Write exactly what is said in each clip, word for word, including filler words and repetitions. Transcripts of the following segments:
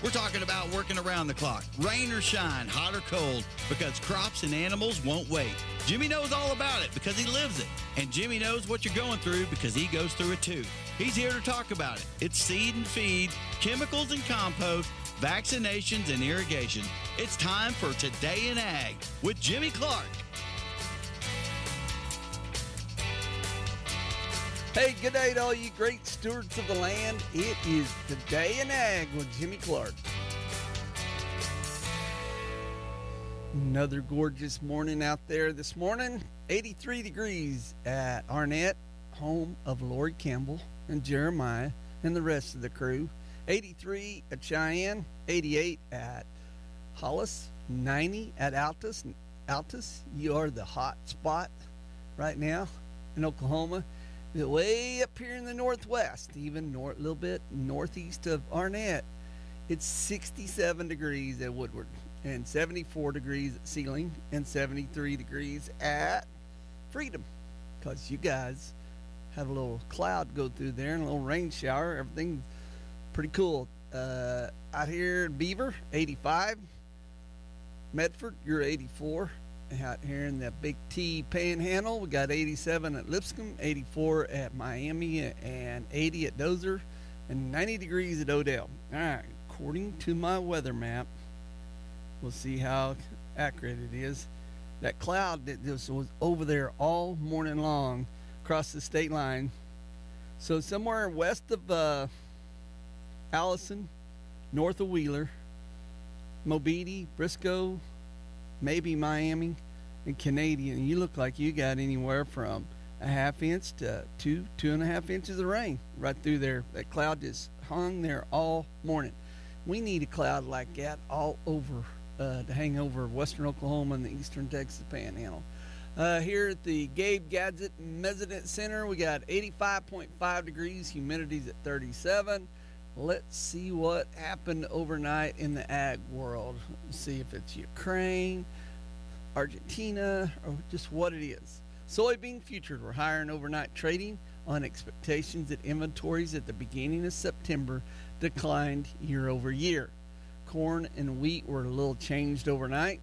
We're talking about working around the clock, rain or shine, hot or cold, because crops and animals won't wait. Jimmy knows all about it because he lives it. And Jimmy knows what you're going through because he goes through it too. He's here to talk about it. It's seed and feed, chemicals and compost, vaccinations and irrigation. It's time for Today in Ag with Jimmy Clark. Hey, good day to all you great stewards of the land. It is Today in Ag with Jimmy Clark. Another gorgeous morning out there this morning. eighty-three degrees at Arnett, home of Lori Campbell and Jeremiah and the rest of the crew. eighty-three at Cheyenne, eighty-eight at Hollis, ninety at Altus. Altus, you are the hot spot right now in Oklahoma. Way up here in the northwest, even a little bit northeast of Arnett, it's sixty-seven degrees at Woodward and seventy-four degrees at Sealing and seventy-three degrees at Freedom, because you guys have a little cloud go through there and a little rain shower. Everything's pretty cool. Uh, out here in Beaver, eighty-five. Medford, you're eighty-four. Out here in the Big T Panhandle, we got eighty-seven at Lipscomb, eighty-four at Miami, and eighty at Dozer, and ninety degrees at Odell. All right, according to my weather map, we'll see how accurate it is. That cloud that was over there all morning long across the state line. So somewhere west of uh, Allison, north of Wheeler, Mobeetie, Briscoe, maybe Miami and Canadian. You look like you got anywhere from a half inch to two, two and a half inches of rain right through there. That cloud just hung there all morning. We need a cloud like that all over uh, to hang over western Oklahoma and the eastern Texas Panhandle. Uh, here at the Gabe Gadget Mesident Center, we got eighty-five point five degrees, humidity's at thirty-seven. Let's see what happened overnight in the ag world. Let's see if it's Ukraine, Argentina, or just what it is. Soybean futures were higher in overnight trading on expectations that inventories at the beginning of September declined year over year. Corn and wheat were a little changed overnight.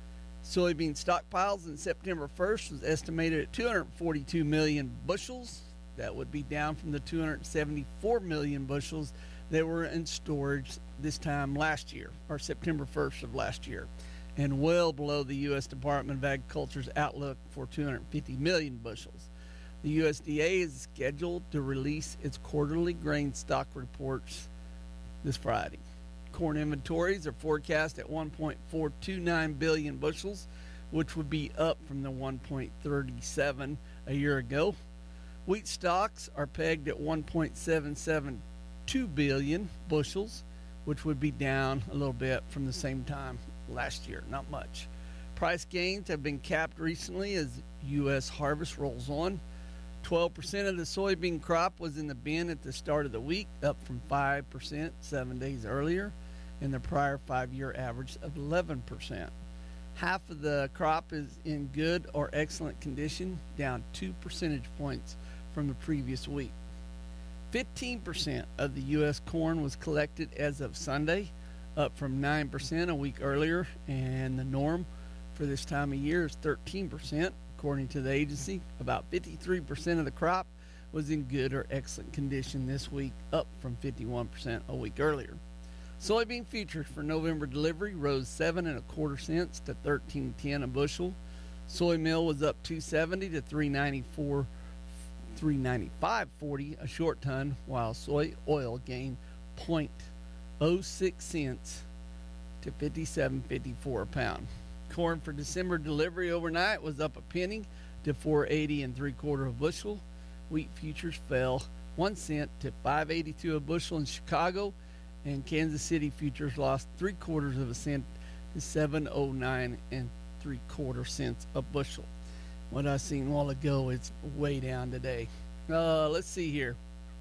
Soybean stockpiles in September first was estimated at two hundred forty-two million bushels. That would be down from the two hundred seventy-four million bushels that were in storage this time last year, or September first of last year, and well below the U S Department of Agriculture's outlook for two hundred fifty million bushels. The U S D A is scheduled to release its quarterly grain stock reports this Friday. Corn inventories are forecast at one point four two nine billion bushels, which would be up from the one point three seven a year ago. Wheat stocks are pegged at one point seven seven two billion bushels, which would be down a little bit from the same time last year, not much. Price gains have been capped recently as U S harvest rolls on. twelve percent of the soybean crop was in the bin at the start of the week, up from five percent seven days earlier, and the prior five-year average of eleven percent. Half of the crop is in good or excellent condition, down two percentage points from the previous week. fifteen percent of the U S corn was collected as of Sunday, up from nine percent a week earlier, and the norm for this time of year is thirteen percent. According to the agency, about fifty-three percent of the crop was in good or excellent condition this week, up from fifty-one percent a week earlier. Soybean futures for November delivery rose seven and a quarter cents to thirteen ten a bushel. Soy meal was up two seventy to three ninety-four. three ninety-five forty a short ton, while soy oil gained zero point zero six cents to fifty-seven fifty-four a pound. Corn for December delivery overnight was up a penny to four eighty and three quarter a bushel. Wheat futures fell one cent to five eighty-two a bushel in Chicago, and Kansas City futures lost three quarters of a cent to seven oh nine and three quarter cents a bushel. What I seen a while ago, it's way down today. Uh, let's see here.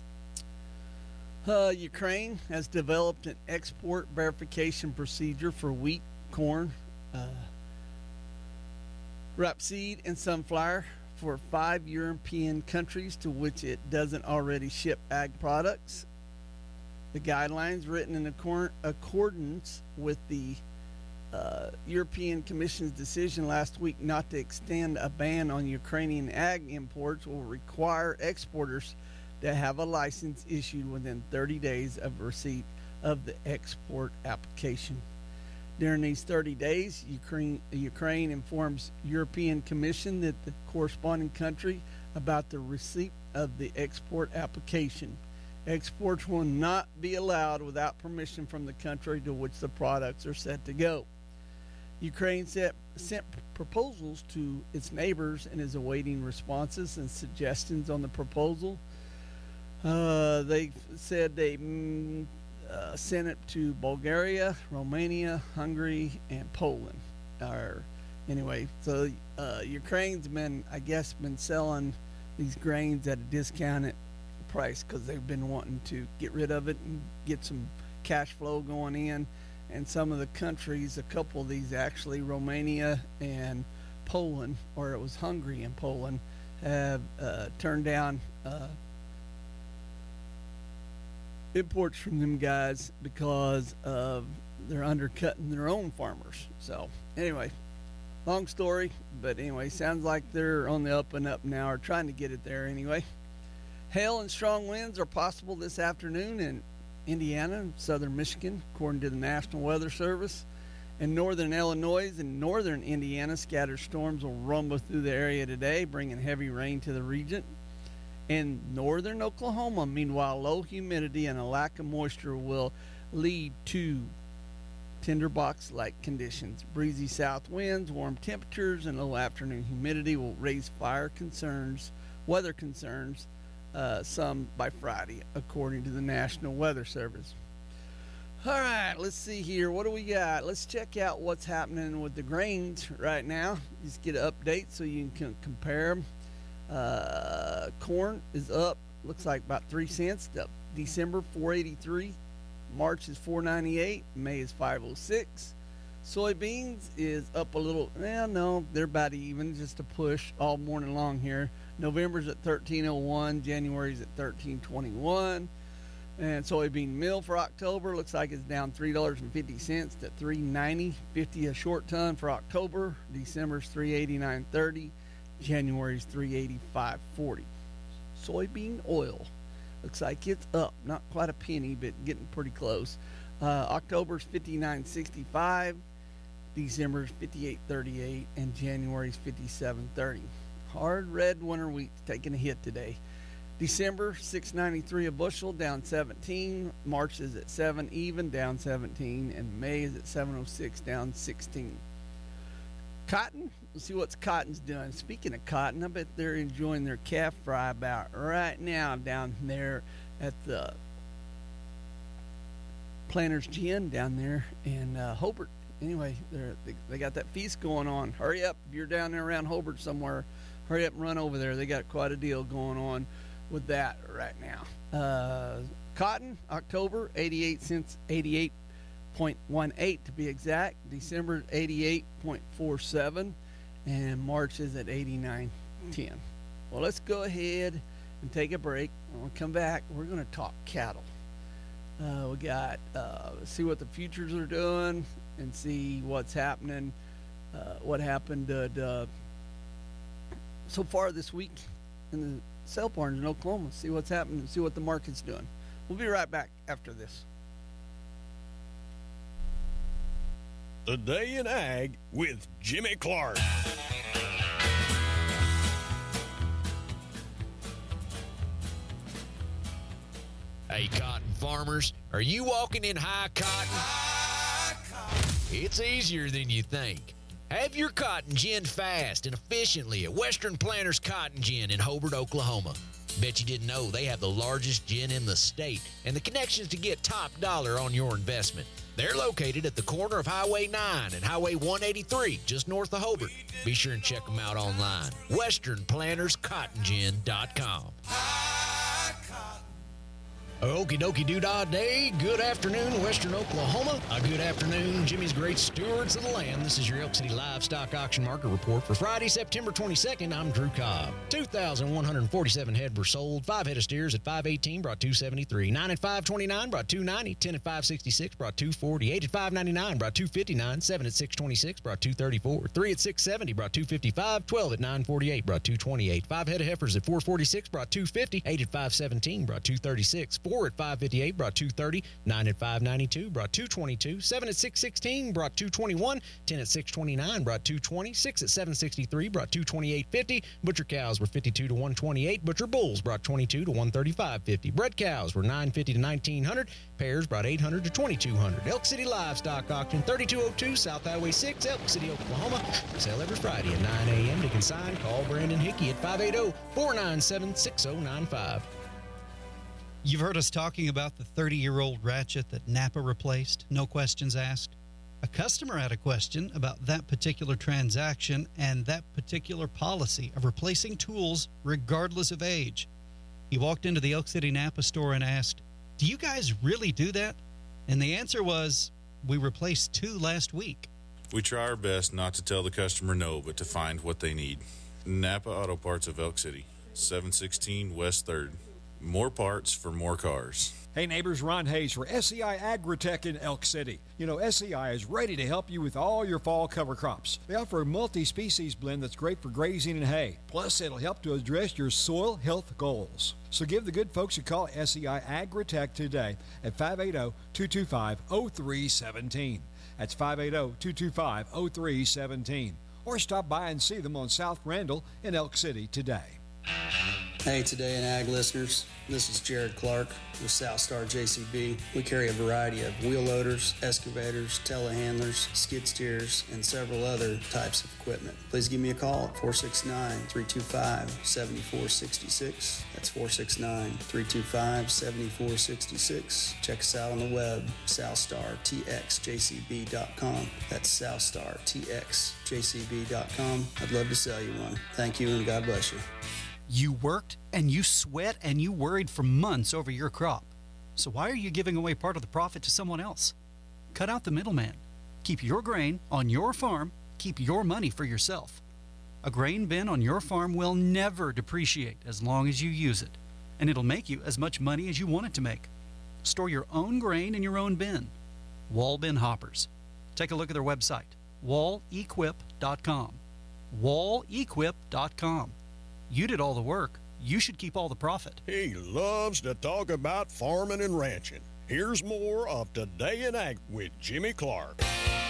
Uh, Ukraine has developed an export verification procedure for wheat, corn, uh, rapeseed, and sunflower for five European countries to which it doesn't already ship ag products. The guidelines, written in accor- accordance with the uh, European Commission's decision last week not to extend a ban on Ukrainian ag imports, will require exporters to have a license issued within thirty days of receipt of the export application. During these thirty days, Ukraine, Ukraine informs European Commission that the corresponding country about the receipt of the export application. Exports will not be allowed without permission from the country to which the products are set to go. Ukraine set, sent proposals to its neighbors and is awaiting responses and suggestions on the proposal. Uh, they said they mm, uh, sent it to Bulgaria, Romania, Hungary, and Poland. Or anyway, so uh, Ukraine's been, I guess, been selling these grains at a discounted price because they've been wanting to get rid of it and get some cash flow going in. And some of the countries, a couple of these actually, Romania and Poland, or it was Hungary and Poland, have uh, turned down uh, imports from them guys because of they're undercutting their own farmers. So anyway, long story, but anyway, sounds like they're on the up and up now, or trying to get it there anyway. Hail and strong winds are possible this afternoon in Indiana and southern Michigan, according to the National Weather Service. In northern Illinois and northern Indiana, scattered storms will rumble through the area today, bringing heavy rain to the region. In northern Oklahoma, meanwhile, low humidity and a lack of moisture will lead to tinderbox-like conditions. Breezy south winds, warm temperatures, and low afternoon humidity will raise fire concerns, weather concerns, Uh, some by Friday, according to the National Weather Service. All right, let's see here. What do we got? Let's check out what's happening with the grains right now. Just get an update so you can compare them. Uh, corn is up, looks like about three cents. Up December four eighty-three, March is four ninety-eight, May is five oh six. Soybeans is up a little. Well, no, they're about even, just a push all morning long here. November's at thirteen oh one, January's at thirteen twenty-one. And soybean meal for October looks like it's down three dollars and fifty cents to three ninety fifty a short ton for October. December's three eighty-nine thirty, January's three eighty-five forty. Soybean oil looks like it's up, not quite a penny, but getting pretty close. Uh, October's fifty-nine sixty-five, December's fifty-eight thirty-eight, and January's fifty-seven thirty. Hard red winter wheat taking a hit today. December six ninety-three a bushel, down seventeen. March is at seven even, down seventeen, and May is at seven oh six, down sixteen. Cotton, let's see what cotton's doing. Speaking of cotton, I bet they're enjoying their calf fry about right now down there at the Planters Gin down there in uh, Hobart. Anyway, they're, they they got that feast going on. Hurry up if you're down there around Hobart somewhere. Hurry up and run over there. They got quite a deal going on with that right now. Uh, cotton, October, eighty-eight cents, eighty-eight point one eight to be exact. December, eighty-eight point four seven. And March is at eighty-nine ten. Well, let's go ahead and take a break. When we come back, we're going to talk cattle. Uh, we got, uh, see what the futures are doing and see what's happening, uh, what happened uh, uh, so far this week in the sale barns in Oklahoma. See what's happening and see what the market's doing. We'll be right back after this. The Day in Ag with Jimmy Clark. Hey, cotton farmers, are you walking in high cotton? High cotton? It's easier than you think. Have your cotton ginned fast and efficiently at Western Planters Cotton Gin in Hobart, Oklahoma. Bet you didn't know they have the largest gin in the state and the connections to get top dollar on your investment. They're located at the corner of Highway nine and Highway one eighty-three, just north of Hobart. Be sure and check them out online, western planters cotton gin dot com. Okie dokie doo-dah day. Good afternoon, Western Oklahoma. A good afternoon, Jimmy's great stewards of the land. This is your Elk City Livestock Auction Market Report for Friday, September twenty-second. I'm Drew Cobb. two thousand one hundred forty-seven head were sold. Five head of steers at five eighteen brought two seventy-three. Nine at five twenty-nine brought two ninety. Ten at five sixty-six brought two forty. Eight at five ninety-nine brought two fifty-nine. Seven at six twenty-six brought two thirty-four. Three at six seventy brought two fifty-five. Twelve at nine forty-eight brought two twenty-eight. Five head of heifers at four forty-six brought two fifty. Eight at five seventeen brought two thirty-six. Four at five fifty-eight brought two thirty. Nine at five ninety-two brought two twenty-two. Seven at six sixteen brought two twenty-one. Ten at six twenty-nine brought two twenty. Six at seven sixty-three brought two twenty-eight fifty. Butcher cows were fifty-two to one twenty-eight. Butcher bulls brought twenty-two to one thirty-five fifty. Bred cows were nine fifty to nineteen hundred. Pairs brought eight hundred to twenty-two hundred. Elk City Livestock Auction, thirty-two oh two South Highway six, Elk City, Oklahoma. Sell every Friday at nine a.m. To consign, call Brandon Hickey at five eight zero, four nine seven, six zero nine five. You've heard us talking about the thirty-year-old ratchet that Napa replaced, no questions asked. A customer had a question about that particular transaction and that particular policy of replacing tools regardless of age. He walked into the Elk City Napa store and asked, "Do you guys really do that?" And the answer was, "We replaced two last week." We try our best not to tell the customer no, but to find what they need. Napa Auto Parts of Elk City, seven sixteen West third. More parts for more cars. Hey neighbors, Ron Hayes for S E I Agritech in Elk City. You know, S E I is ready to help you with all your fall cover crops. They offer a multi-species blend that's great for grazing and hay. Plus, it'll help to address your soil health goals. So give the good folks a call at S E I Agritech today at five eight zero, two two five, zero three one seven. That's five eight zero, two two five, zero three one seven. Or stop by and see them on South Randall in Elk City today. Hey, Today in Ag listeners, this is Jared Clark with Southstar J C B. We carry a variety of wheel loaders, excavators, telehandlers, skid steers, and several other types of equipment. Please give me a call at four six nine, three two five, seven four six six. That's four six nine, three two five, seven four six six. Check us out on the web, southstar t x j c b dot com. That's southstar t x j c b dot com. I'd love to sell you one. Thank you and God bless you. You worked and you sweat and you worried for months over your crop. So why are you giving away part of the profit to someone else? Cut out the middleman. Keep your grain on your farm. Keep your money for yourself. A grain bin on your farm will never depreciate as long as you use it, and it'll make you as much money as you want it to make. Store your own grain in your own bin. Wall Bin Hoppers. Take a look at their website, wall equip dot com. wall equip dot com. You did all the work. You should keep all the profit. He loves to talk about farming and ranching. Here's more of Today in Ag with Jimmy Clark.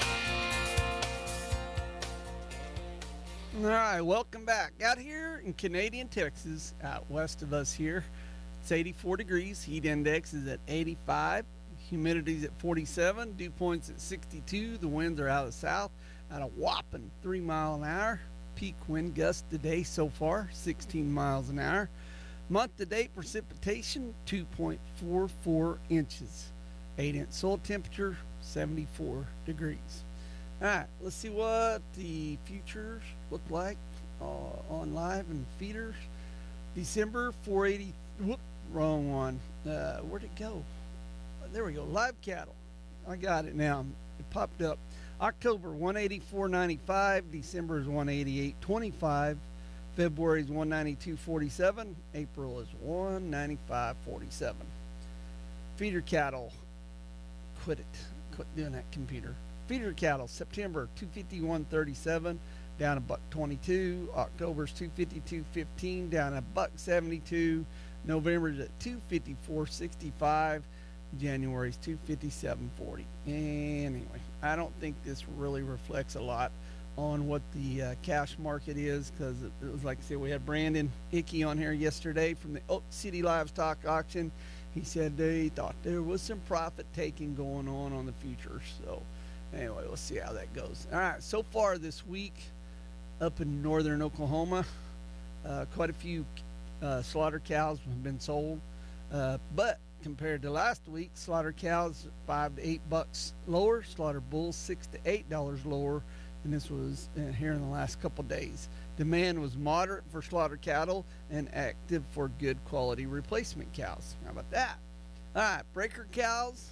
All right, welcome back. Out here in Canadian Texas, out west of us here, it's eighty-four degrees. Heat index is at eighty-five. Humidity's at forty-seven. Dew point's at sixty-two. The winds are out of the south at a whopping three mile an hour. Peak wind gust today so far, sixteen miles an hour. Month-to-date precipitation, two point four four inches. eight-inch soil temperature, seventy-four degrees. All right, let's see what the futures look like uh, on live and feeders. December, four eighty. Whoop, wrong one. Uh, where'd it go? There we go. Live cattle. I got it now. It popped up. October, one eighty-four ninety-five. December is one eighty-eight twenty-five. February is one ninety-two forty-seven. April is one ninety-five forty-seven. Feeder cattle. Quit it. Quit doing that, computer. Feeder cattle, September, two fifty-one thirty-seven, down a buck twenty-two. October's two fifty-two fifteen, down a buck seventy-two. November's at two fifty-four sixty-five. January's two fifty-seven forty. Anyway, I don't think this really reflects a lot on what the uh, cash market is, because it, it was like I said, we had Brandon Hickey on here yesterday from the Elk City Livestock Auction. He said they thought there was some profit taking going on on the futures. So anyway, we'll see how that goes. All right, so far this week up in northern Oklahoma, uh, quite a few uh, slaughter cows have been sold, uh, but compared to last week, slaughter cows five to eight bucks lower, slaughter bulls six to eight dollars lower, and this was uh, here in the last couple days. Demand was moderate for slaughter cattle and active for good quality replacement cows. How about that? All right, breaker cows.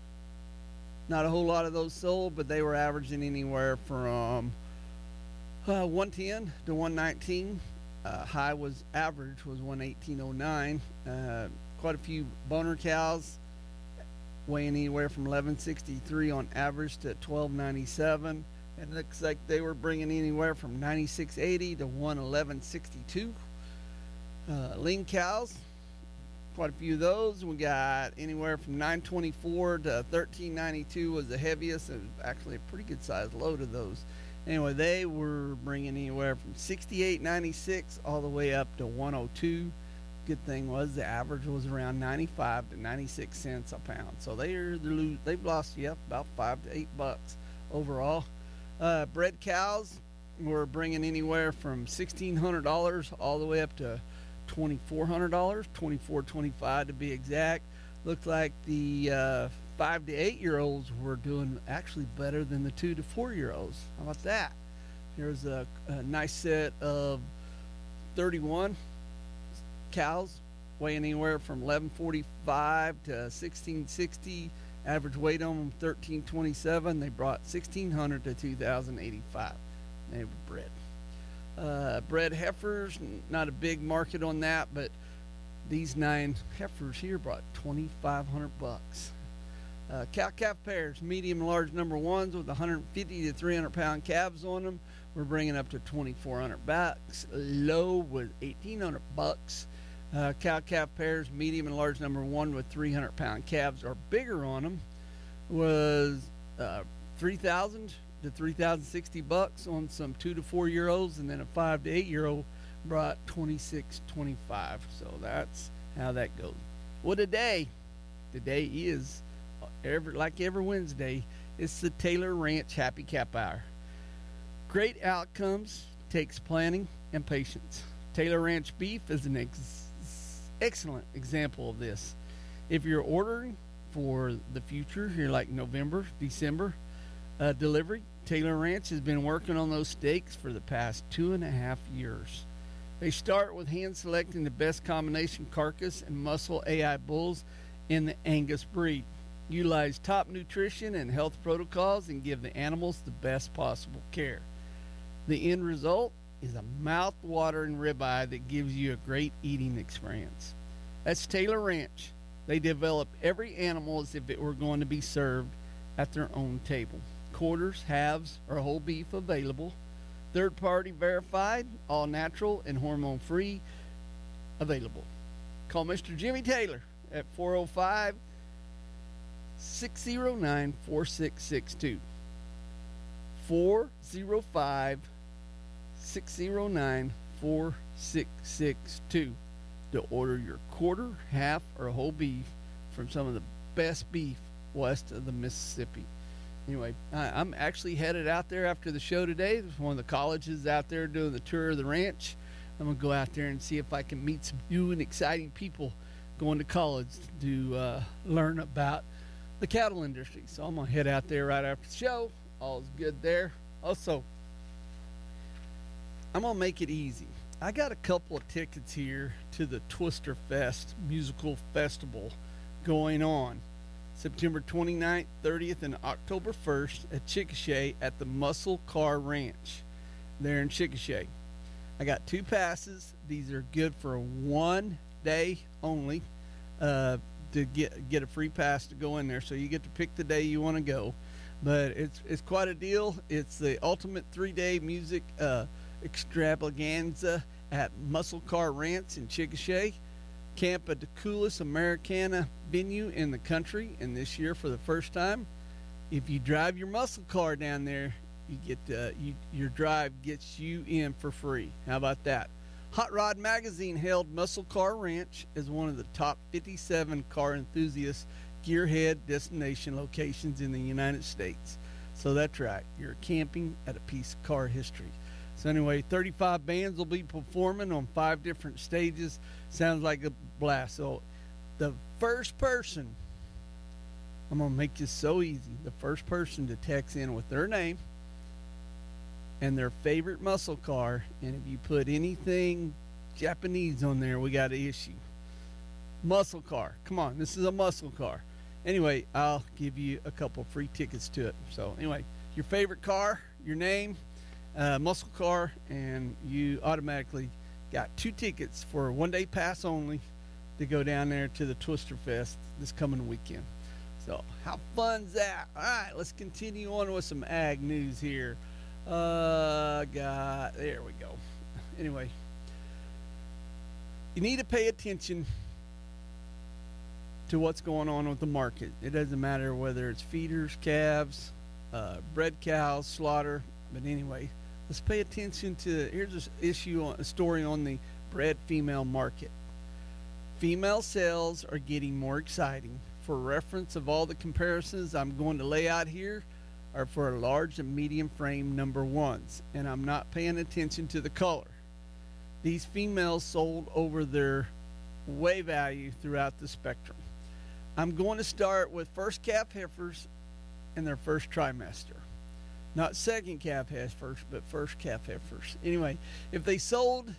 Not a whole lot of those sold, but they were averaging anywhere from uh, one ten to one nineteen. Uh, high was average was one eighteen oh nine. Uh, quite a few boner cows weighing anywhere from eleven sixty-three on average to twelve ninety-seven. It looks like they were bringing anywhere from ninety-six eighty to one eleven sixty-two. Uh, lean cows, quite a few of those. We got anywhere from nine twenty-four to thirteen ninety-two was the heaviest. It was actually a pretty good sized load of those. Anyway, they were bringing anywhere from sixty-eight ninety-six all the way up to one oh two. Good thing was the average was around ninety-five to ninety-six cents a pound. So they're, they're they've lost yep about five to eight bucks overall. Uh, bred cows were bringing anywhere from sixteen hundred dollars all the way up to twenty-four hundred dollars, twenty-four twenty-five to be exact. Looked like the uh, five to eight year olds were doing actually better than the two to four year olds. How about that? Here's a, a nice set of thirty-one cows weighing anywhere from eleven forty-five to sixteen sixty. Average weight on them thirteen twenty-seven. They brought sixteen hundred to two thousand eighty-five. They were bred. Uh, bred heifers, not a big market on that, but these nine heifers here brought twenty-five hundred bucks. Uh, cow calf pairs, medium and large number ones with one hundred fifty to three hundred pound calves on them. We're bringing up to twenty-four hundred bucks. Low was eighteen hundred bucks. Uh, cow calf pairs, medium and large number one with three hundred pound calves or bigger on them was uh, three thousand to three thousand sixty bucks on some two to four year olds, and then a five to eight year old brought twenty-six twenty-five. So that's how that goes. Well, today, today is every like every Wednesday. It's the Taylor Ranch Happy Cap Hour. Great outcomes takes planning and patience. Taylor Ranch beef is an ex- excellent example of this. If you're ordering for the future, here like November, December uh, delivery, Taylor Ranch has been working on those steaks for the past two and a half years. They start with hand selecting the best combination carcass and muscle A I bulls in the Angus breed. Utilize top nutrition and health protocols and give the animals the best possible care. The end result is a mouth-watering ribeye that gives you a great eating experience. That's Taylor Ranch. They develop every animal as if it were going to be served at their own table. Quarters, halves, or whole beef available. Third-party verified, all-natural, and hormone-free available. Call Mister Jimmy Taylor at four oh five, six oh nine, four six six two. four oh five, six oh nine, four six six two to order your quarter, half, or whole beef from some of the best beef west of the Mississippi. Anyway, I, I'm actually headed out there after the show today. There's one of the colleges out there doing the tour of the ranch. I'm going to go out there and see if I can meet some new and exciting people going to college to uh, learn about the cattle industry. So I'm going to head out there right after the show. All's good there. Also, I'm going to make it easy. I got a couple of tickets here to the Twister Fest musical festival going on September twenty-ninth, thirtieth, and October first at Chickasha at the Muscle Car Ranch there in Chickasha. I got two passes. These are good for one day only uh, to get get a free pass to go in there. So you get to pick the day you want to go. But it's it's quite a deal. It's the ultimate three-day music uh, extravaganza at Muscle Car Ranch in Chickasha. Camp at the coolest Americana venue in the country, and this year for the first time, if you drive your muscle car down there, you get uh, you, your drive gets you in for free. How about that? Hot Rod Magazine hailed Muscle Car Ranch as one of the top fifty-seven car enthusiast gearhead destination locations in the United States. So that's right, you're camping at a piece of car history. So anyway, thirty-five bands will be performing on five different stages. Sounds like a blast. So the first person, I'm going to make this so easy, the first person to text in with their name and their favorite muscle car, and if you put anything Japanese on there, we got an issue. Muscle car. Come on, this is a muscle car. Anyway, I'll give you a couple free tickets to it. So anyway, your favorite car, your name, uh, muscle car, and you automatically got two tickets for a one-day pass only to go down there to the Twister Fest this coming weekend. So how fun's that? All right, let's continue on with some ag news here. Uh, got, there we go. Anyway, you need to pay attention to what's going on with the market. It doesn't matter whether it's feeders, calves, uh, bred cows, slaughter. But anyway, let's pay attention to, here's an issue, on, a story on the bred female market. Female sales are getting more exciting. For reference of all the comparisons I'm going to lay out here are for large and medium frame number ones, and I'm not paying attention to the color. These females sold over their weigh value throughout the spectrum. I'm going to start with first calf heifers and their first trimester. Not second calf heifers, but first calf heifers. Anyway, if they sold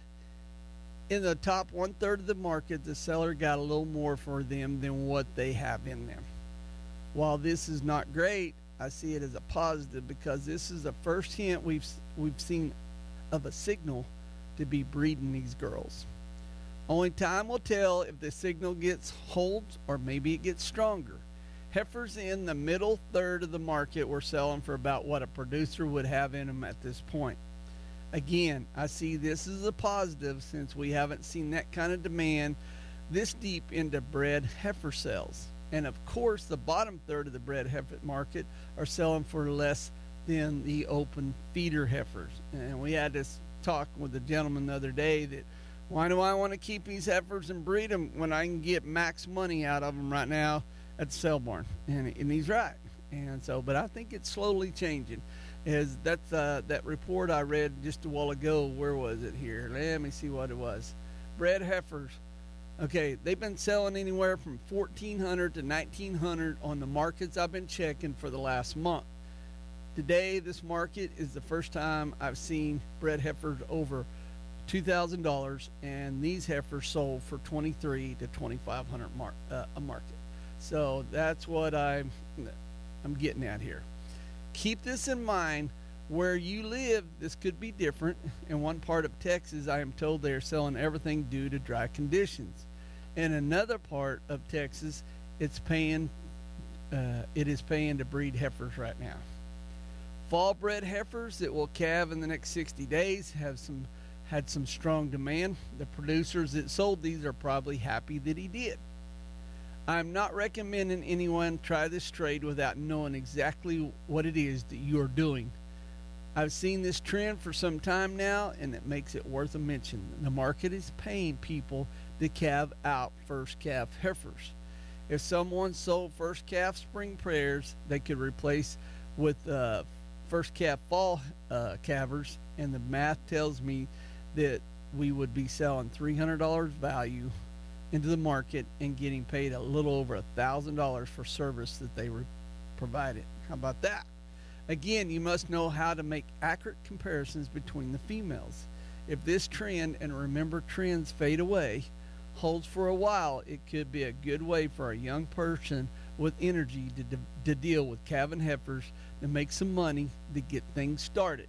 in the top one third of the market, the seller got a little more for them than what they have in them. While this is not great, I see it as a positive because this is the first hint we've we've seen of a signal to be breeding these girls. Only time will tell if the signal gets holds or maybe it gets stronger. Heifers in the middle third of the market were selling for about what a producer would have in them at this point. Again, I see this as a positive since we haven't seen that kind of demand this deep into bred heifer sales. And of course, the bottom third of the bred heifer market are selling for less than the open feeder heifers. And we had this talk with a gentleman the other day that, why do I want to keep these heifers and breed them when I can get max money out of them right now at the sale barn? And, and he's right. And so, but I think it's slowly changing. Is that's uh, that report I read just a while ago. Where was it here? Let me see what it was. Bred heifers. Okay, they've been selling anywhere from fourteen hundred to nineteen hundred on the markets I've been checking for the last month. Today, this market is the first time I've seen bred heifers over two thousand dollars, and these heifers sold for twenty-three to twenty-five hundred mark uh, a market. So that's what I'm I'm getting at here. Keep this in mind. Where you live, this could be different. In one part of Texas, I am told they are selling everything due to dry conditions. In another part of Texas, it's paying. Uh, it is paying to breed heifers right now. Fall bred heifers that will calve in the next sixty days have some had some strong demand. The producers that sold these are probably happy that he did. I'm not recommending anyone try this trade without knowing exactly what it is that you are doing. I've seen this trend for some time now, and it makes it worth a mention. The market is paying people to calve out first calf heifers. If someone sold first calf spring pairs, they could replace with uh, first calf fall uh, calvers, and the math tells me that we would be selling three hundred dollars value into the market and getting paid a little over a thousand dollars for service that they re- provided. How about that? Again, you must know how to make accurate comparisons between the females. If this trend, and remember trends fade away, holds for a while, it could be a good way for a young person with energy to, de- to deal with calving heifers to make some money to get things started.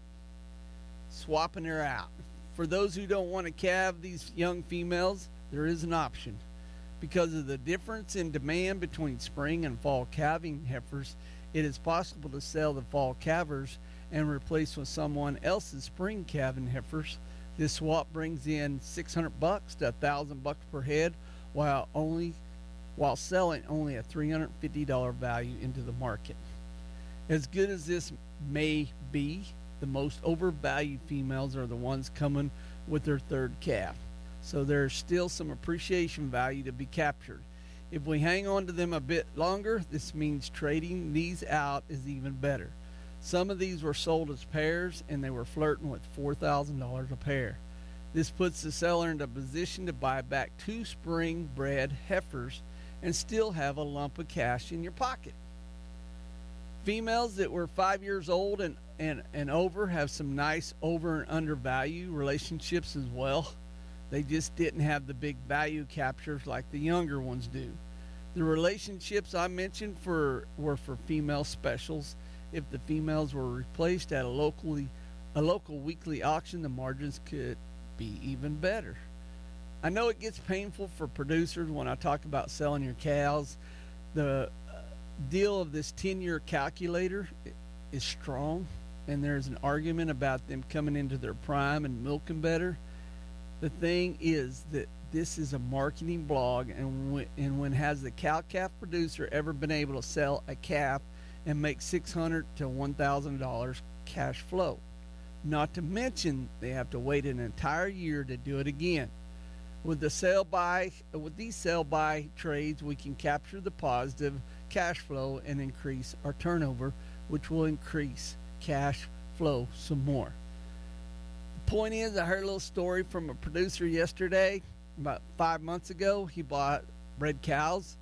Swapping her out. For those who don't want to calve these young females, there is an option. Because of the difference in demand between spring and fall calving heifers, it is possible to sell the fall calvers and replace with someone else's spring calving heifers. This swap brings in six hundred bucks to one thousand bucks per head, while only while selling only a three hundred fifty dollars value into the market. As good as this may be, the most overvalued females are the ones coming with their third calf. So there's still some appreciation value to be captured. If we hang on to them a bit longer, this means trading these out is even better. Some of these were sold as pairs, and they were flirting with four thousand dollars a pair. This puts the seller in a position to buy back two spring-bred heifers and still have a lump of cash in your pocket. Females that were five years old and, and, and over have some nice over and under value relationships as well. They just didn't have the big value captures like the younger ones do. The relationships I mentioned for were for female specials. If the females were replaced at a locally a local weekly auction, the margins could be even better. I know it gets painful for producers when I talk about selling your cows. The uh, deal of this ten-year calculator is strong, and there's an argument about them coming into their prime and milking better. The thing is that this is a marketing blog, and when, and when has the cow-calf producer ever been able to sell a calf and make six hundred dollars to one thousand dollars cash flow? Not to mention they have to wait an entire year to do it again. With the sell buy, with these sell buy trades, we can capture the positive cash flow and increase our turnover, which will increase cash flow some more. The point is, I heard a little story from a producer yesterday. About five months ago, he bought bred cows.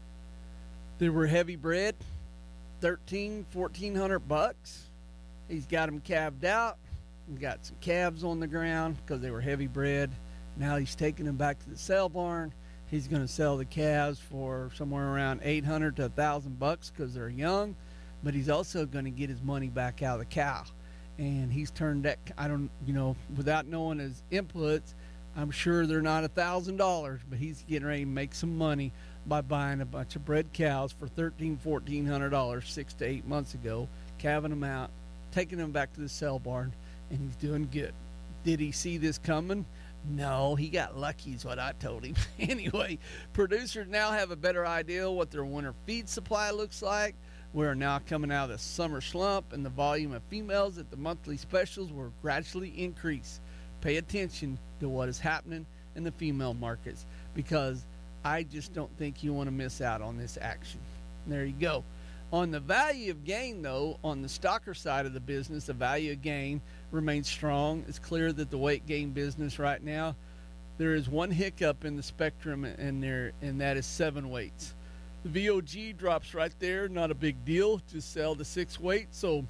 They were heavy bred, thirteen, fourteen hundred bucks. He's got them calved out. He got some calves on the ground because they were heavy bred. Now he's taking them back to the sale barn. He's going to sell the calves for somewhere around eight hundred to a thousand bucks because they're young. But he's also going to get his money back out of the cow. And he's turned that, I don't, you know, without knowing his inputs, I'm sure they're not a thousand dollars, but he's getting ready to make some money by buying a bunch of bred cows for thirteen, fourteen hundred dollars six to eight months ago, calving them out, taking them back to the sale barn, and he's doing good. Did he see this coming? No, he got lucky is what I told him. Anyway, producers now have a better idea what their winter feed supply looks like. We're now coming out of the summer slump, and the volume of females at the monthly specials will gradually increase. Pay attention to what is happening in the female markets, because I just don't think you want to miss out on this action. There you go. On the value of gain, though, on the stocker side of the business, the value of gain remains strong. It's clear that the weight gain business right now, there is one hiccup in the spectrum, and there, and that is seven weights. The V O G drops right there, not a big deal. Just sell the six weight, so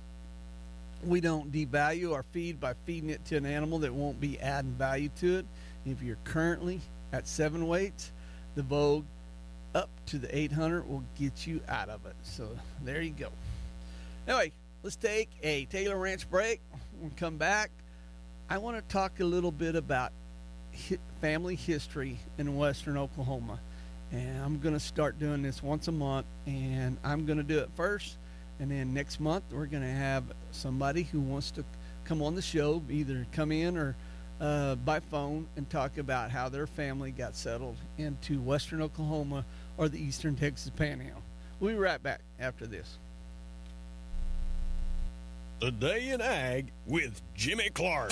we don't devalue our feed by feeding it to an animal that won't be adding value to it. If you're currently at seven weights, the Vogue up to the eight hundred will get you out of it. So there you go. Anyway, let's take a Taylor Ranch break. When we come back, I want to talk a little bit about hi- family history in Western Oklahoma. And I'm going to start doing this once a month, and I'm going to do it first. And then next month, we're going to have somebody who wants to come on the show, either come in or uh, by phone, and talk about how their family got settled into Western Oklahoma or the Eastern Texas Panhandle. We'll be right back after this. Today in Ag with Jimmy Clark.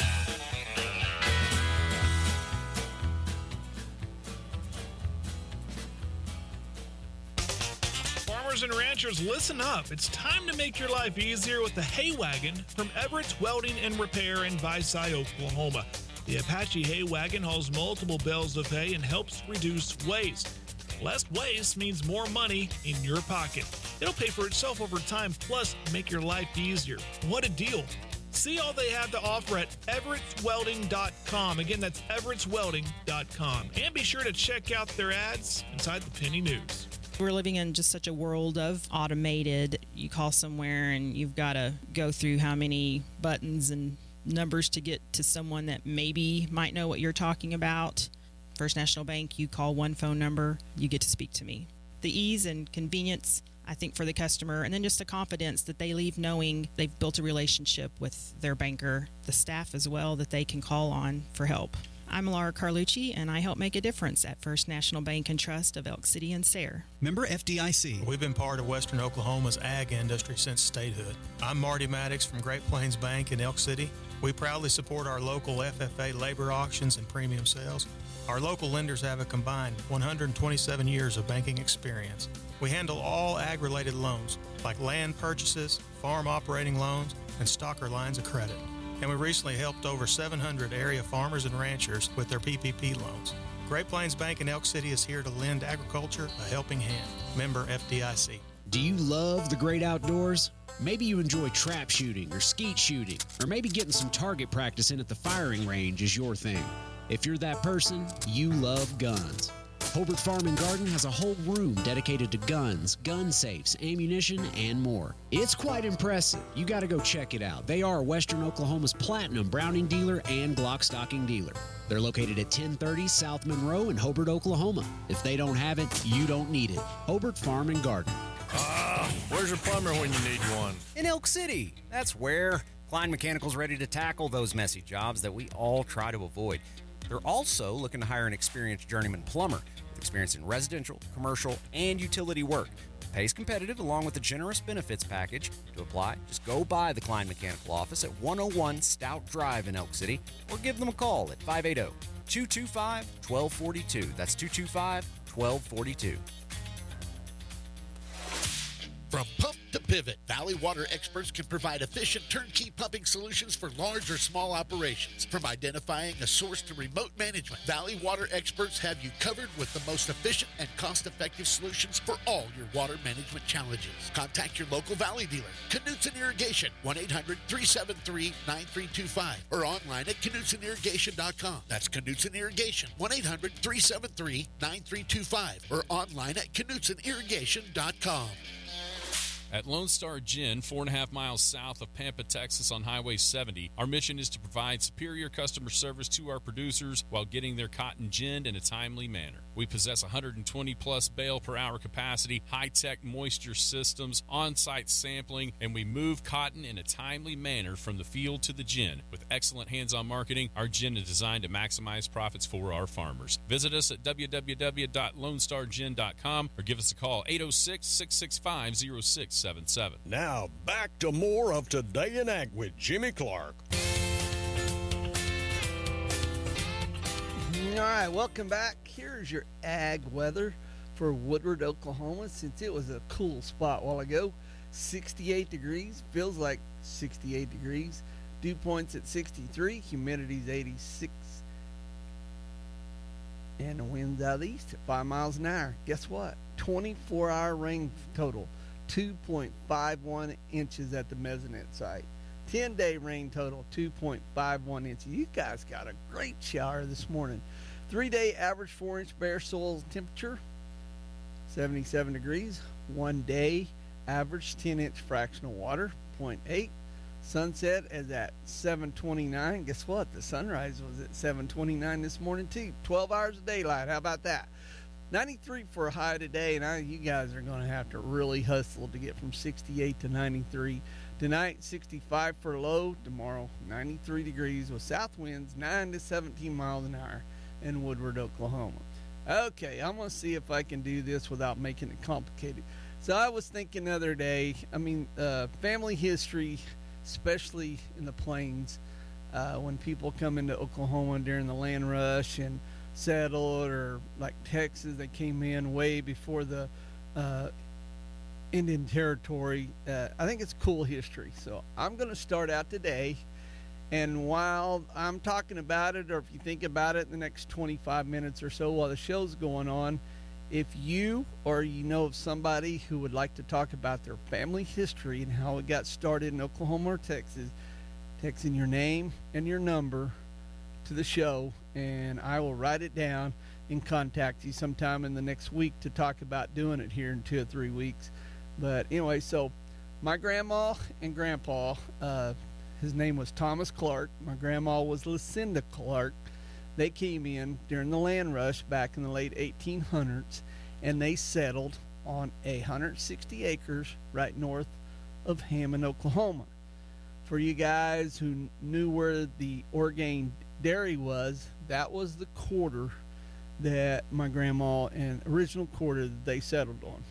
Farmers and ranchers, listen up. It's time to make your life easier with the Hay Wagon from Everett's Welding and Repair in Visay, Oklahoma. The Apache Hay Wagon hauls multiple bales of hay and helps reduce waste. Less waste means more money in your pocket. It'll pay for itself over time, plus make your life easier. What a deal. See all they have to offer at everetts welding dot com. Again, that's everetts welding dot com. And be sure to check out their ads inside the Penny News. We're living in just such a world of automated. You call somewhere and you've got to go through how many buttons and numbers to get to someone that maybe might know what you're talking about. First National Bank, you call one phone number, you get to speak to me. The ease and convenience, I think, for the customer, and then just the confidence that they leave knowing they've built a relationship with their banker, the staff as well, that they can call on for help. I'm Laura Carlucci, and I help make a difference at First National Bank and Trust of Elk City and Sayre. Member F D I C. We've been part of Western Oklahoma's ag industry since statehood. I'm Marty Maddox from Great Plains Bank in Elk City. We proudly support our local F F A labor auctions and premium sales. Our local lenders have a combined one hundred twenty-seven years of banking experience. We handle all ag-related loans, like land purchases, farm operating loans, and stocker lines of credit. And we recently helped over seven hundred area farmers and ranchers with their P P P loans. Great Plains Bank in Elk City is here to lend agriculture a helping hand. Member F D I C. Do you love the great outdoors? Maybe you enjoy trap shooting or skeet shooting, or maybe getting some target practice in at the firing range is your thing. If you're that person, you love guns. Hobart Farm and Garden has a whole room dedicated to guns, gun safes, ammunition, and more. It's quite impressive. You got to go check it out. They are Western Oklahoma's platinum Browning dealer and Glock stocking dealer. They're located at ten thirty South Monroe in Hobart, Oklahoma. If they don't have it, you don't need it. Hobart Farm and Garden. Ah, where's your plumber when you need one? In Elk City. That's where Klein Mechanical's ready to tackle those messy jobs that we all try to avoid. They're also looking to hire an experienced journeyman plumber with experience in residential, commercial, and utility work. Pays competitive along with a generous benefits package. To apply, just go by the Klein Mechanical office at one oh one Stout Drive in Elk City or give them a call at five eight zero, two two five, one two four two. That's two two five, one two four two. From pump to pivot, Valley Water experts can provide efficient turnkey pumping solutions for large or small operations. From identifying a source to remote management, Valley Water experts have you covered with the most efficient and cost-effective solutions for all your water management challenges. Contact your local Valley dealer, Knutson Irrigation, one eight hundred, three seven three, nine three two five, or online at knutson irrigation dot com. That's Knutson Irrigation, one eight hundred, three seven three, nine three two five, or online at knutson irrigation dot com. At Lone Star Gin, four and a half miles south of Pampa, Texas on Highway seventy, our mission is to provide superior customer service to our producers while getting their cotton ginned in a timely manner. We possess one hundred twenty plus bale per hour capacity, high-tech moisture systems, on-site sampling, and we move cotton in a timely manner from the field to the gin. With excellent hands-on marketing, our gin is designed to maximize profits for our farmers. Visit us at w w w dot lone star gin dot com or give us a call eight oh six, six six five, oh six seven seven. Now back to more of Today in Ag with Jimmy Clark. All right, welcome back. Here's your ag weather for Woodward, Oklahoma. Since it was a cool spot a while ago, sixty-eight degrees, feels like sixty-eight degrees. Dew points at sixty-three, humidity's eighty-six, and the wind's out east at five miles an hour. Guess what? twenty-four hour rain total, two point five one inches at the Mesonet site. ten day rain total, two point five one inches. You guys got a great shower this morning. three day average four inch bare soil temperature, seventy-seven degrees. One day average ten inch fractional water, zero point eight. Sunset is at seven twenty-nine. Guess what? The sunrise was at seven twenty-nine this morning too. twelve hours of daylight. How about that? ninety-three for a high today, and I, you guys are going to have to really hustle to get from sixty-eight to ninety-three. Tonight, sixty-five for a low. Tomorrow, ninety-three degrees with south winds nine to seventeen miles an hour in Woodward, Oklahoma. Okay, I'm going to see if I can do this without making it complicated. So I was thinking the other day, I mean, uh, family history, especially in the plains, uh, when people come into Oklahoma during the land rush and settled, or like Texas, they came in way before the uh, Indian Territory. Uh, I think it's cool history. So I'm going to start out today, and while I'm talking about it, or if you think about it in the next twenty-five minutes or so while the show's going on, if you or you know of somebody who would like to talk about their family history and how it got started in Oklahoma or Texas, text in your name and your number to the show, and I will write it down and contact you sometime in the next week to talk about doing it here in two or three weeks. But anyway, so my grandma and grandpa, uh, his name was Thomas Clark. My grandma was Lucinda Clark. They came in during the land rush back in the late eighteen hundreds, and they settled on one hundred sixty acres right north of Hammond, Oklahoma. For you guys who knew where the Orgain Dairy was, that was the quarter that my grandma and original quarter that they settled on.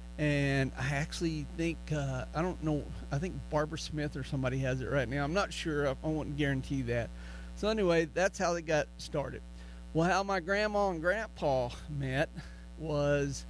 And I actually think, uh, I don't know, I think Barbara Smith or somebody has it right now. I'm not sure. I, I wouldn't guarantee that. So anyway, that's how they got started. Well, how my grandma and grandpa met was,